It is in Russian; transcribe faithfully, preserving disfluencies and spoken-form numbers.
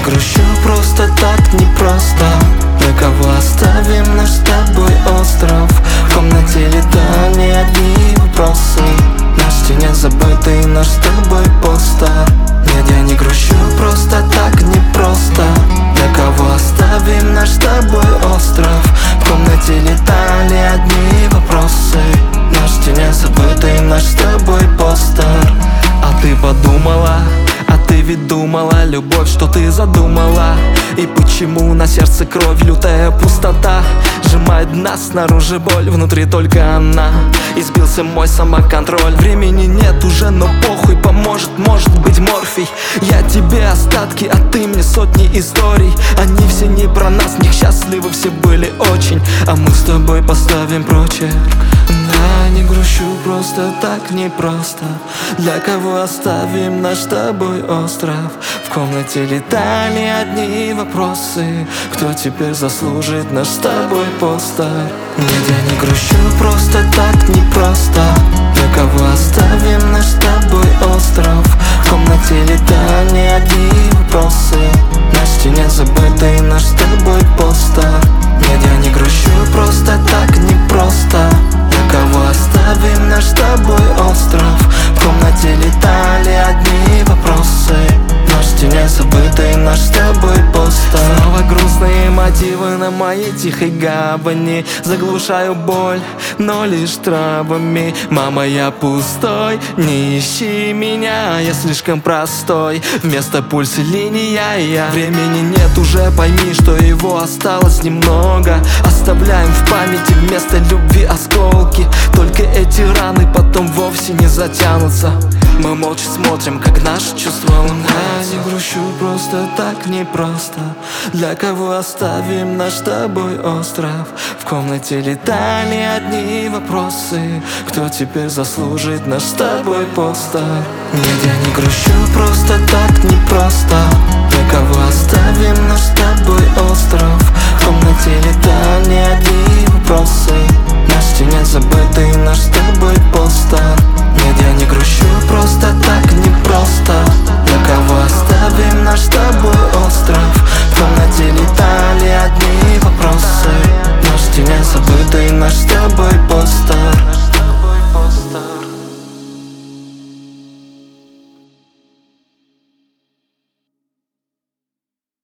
грущу просто так непросто. Для кого оставим наш с тобой остров? В комнате летали одни вопросы. Наш тень забытый, наш с тобой постер. Нет, я не грущу просто так непросто. Для кого оставим наш с тобой остров? В комнате летали одни вопросы. Наш тень забытый, наш с тобой постер. А ты подумала, а ты ведь думала, любовь, что ты задумала? И почему на сердце кровь, лютая пустота сжимает нас, снаружи боль, внутри только она. Избился мой самоконтроль. Времени нет уже, но похуй, поможет, может быть, морфий. Я тебе остатки, а ты мне сотни историй. Они все не про нас, в них счастливы все были очень. А мы с тобой поставим прочерк. Да, не грущу просто так непросто. Для кого оставим наш с тобой остров? В комнате летали одни вопросы. Кто теперь заслужит наш с тобой постер? Нет, я не грущу просто так непросто. Для кого оставим наш с тобой остров? В комнате летали одни вопросы. Наш тень забытый, наш с тобой постер. Нет, я не грущу просто так непросто. Для кого оставим наш с тобой остров? В комнате летали одни вопросы. Наш тень забытый, наш с тобой постер. Снова грустные мотивы на моей тихой гавани. Заглушаю боль, но лишь травами. Мама, я пустой, не ищи меня. Я слишком простой, вместо пульса линия я. Времени нет уже, пойми, что его осталось немного. Оставляем в памяти вместо любви осколки. Только эти раны потом вовсе не затянутся. Мы молча смотрим, как наши чувства ломаются. Я не грущу просто так непросто. Для кого оставим наш с тобой остров? В комнате летали одни вопросы. Кто теперь заслужит наш с тобой постер? Нет, я не грущу просто так непросто.